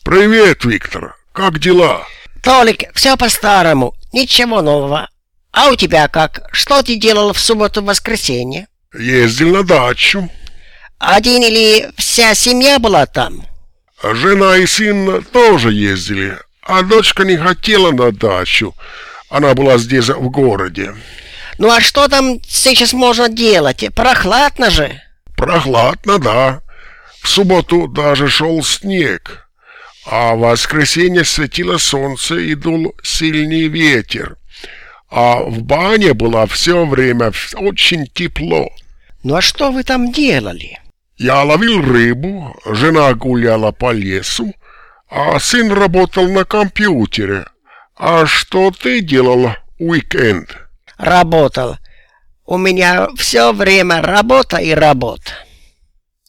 Привет, Виктор. Как дела? Толик, все по-старому, ничего нового. А у тебя как? Что ты делал в субботу-воскресенье? Ездил на дачу. Один или вся семья была там? Жена и сын тоже ездили, а дочка не хотела на дачу. Она была здесь, в городе. Ну а что там сейчас можно делать? Прохладно же. Прохладно, да. В субботу даже шел снег. А в воскресенье светило солнце и дул сильный ветер. А в бане было все время очень тепло. Ну а что вы там делали? Я ловил рыбу, жена гуляла по лесу, а сын работал на компьютере. А что ты делал в уикенд? Работал. У меня все время работа и работа.